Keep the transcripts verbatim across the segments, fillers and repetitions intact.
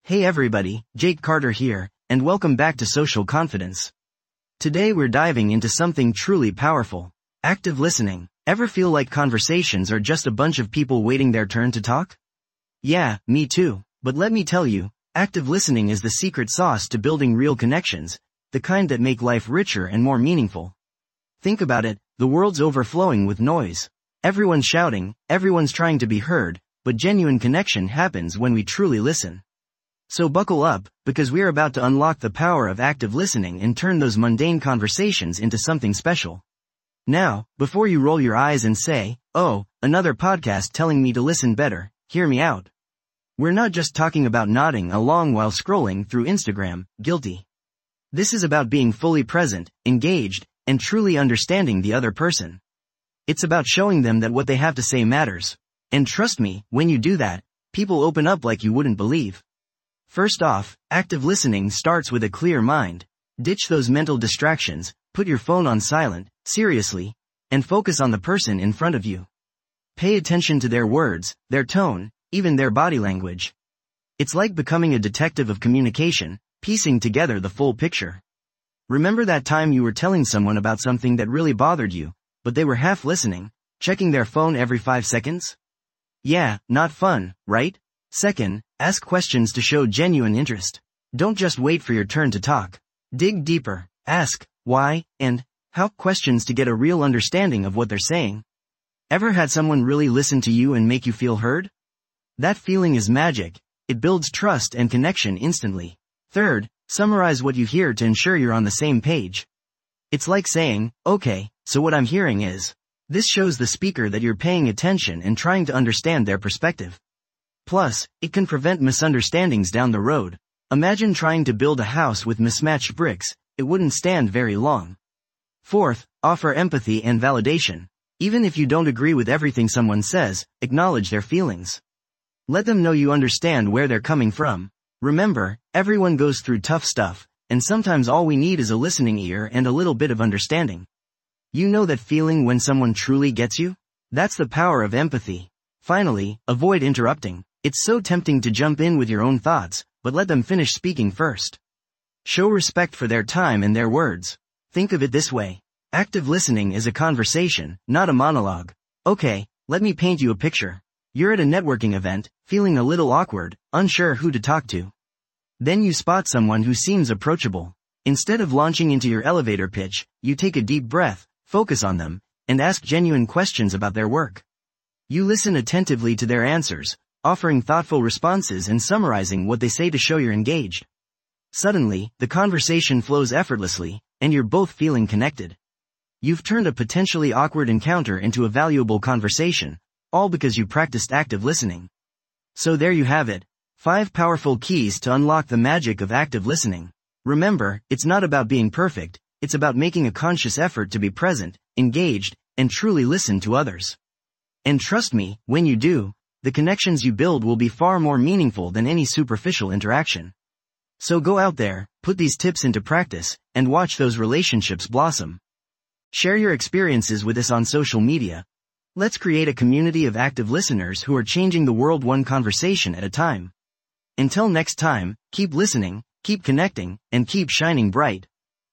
Hey everybody, Jake Carter here, and welcome back to Social Confidence. Today we're diving into something truly powerful. Active listening. Ever feel like conversations are just a bunch of people waiting their turn to talk? Yeah, me too. But let me tell you, active listening is the secret sauce to building real connections, the kind that make life richer and more meaningful. Think about it, the world's overflowing with noise. Everyone's shouting, everyone's trying to be heard, but genuine connection happens when we truly listen. So buckle up, because we're about to unlock the power of active listening and turn those mundane conversations into something special. Now, before you roll your eyes and say, "Oh, another podcast telling me to listen better," hear me out. We're not just talking about nodding along while scrolling through Instagram, guilty. This is about being fully present, engaged, and truly understanding the other person. It's about showing them that what they have to say matters. And trust me, when you do that, people open up like you wouldn't believe. First off, active listening starts with a clear mind. Ditch those mental distractions, put your phone on silent, seriously, and focus on the person in front of you. Pay attention to their words, their tone, even their body language. It's like becoming a detective of communication, piecing together the full picture. Remember that time you were telling someone about something that really bothered you, but they were half listening, checking their phone every five seconds? Yeah, not fun, right? Second, ask questions to show genuine interest. Don't just wait for your turn to talk. Dig deeper, ask, why, and how questions to get a real understanding of what they're saying. Ever had someone really listen to you and make you feel heard? That feeling is magic. It builds trust and connection instantly. Third, summarize what you hear to ensure you're on the same page. It's like saying, "Okay, so what I'm hearing is." This shows the speaker that you're paying attention and trying to understand their perspective. Plus, it can prevent misunderstandings down the road. Imagine trying to build a house with mismatched bricks, it wouldn't stand very long. Fourth, offer empathy and validation. Even if you don't agree with everything someone says, acknowledge their feelings. Let them know you understand where they're coming from. Remember, everyone goes through tough stuff, and sometimes all we need is a listening ear and a little bit of understanding. You know that feeling when someone truly gets you? That's the power of empathy. Finally, avoid interrupting. It's so tempting to jump in with your own thoughts, but let them finish speaking first. Show respect for their time and their words. Think of it this way. Active listening is a conversation, not a monologue. Okay, let me paint you a picture. You're at a networking event, feeling a little awkward, unsure who to talk to. Then you spot someone who seems approachable. Instead of launching into your elevator pitch, you take a deep breath, focus on them, and ask genuine questions about their work. You listen attentively to their answers, offering thoughtful responses and summarizing what they say to show you're engaged. Suddenly, the conversation flows effortlessly, and you're both feeling connected. You've turned a potentially awkward encounter into a valuable conversation, all because you practiced active listening. So there you have it, five powerful keys to unlock the magic of active listening. Remember, it's not about being perfect, it's about making a conscious effort to be present, engaged, and truly listen to others. And trust me, when you do, the connections you build will be far more meaningful than any superficial interaction. So go out there, put these tips into practice, and watch those relationships blossom. Share your experiences with us on social media. Let's create a community of active listeners who are changing the world one conversation at a time. Until next time, keep listening, keep connecting, and keep shining bright.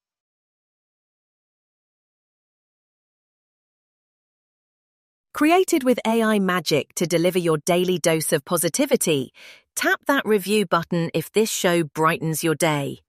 Created with A I magic to deliver your daily dose of positivity, tap that review button if this show brightens your day.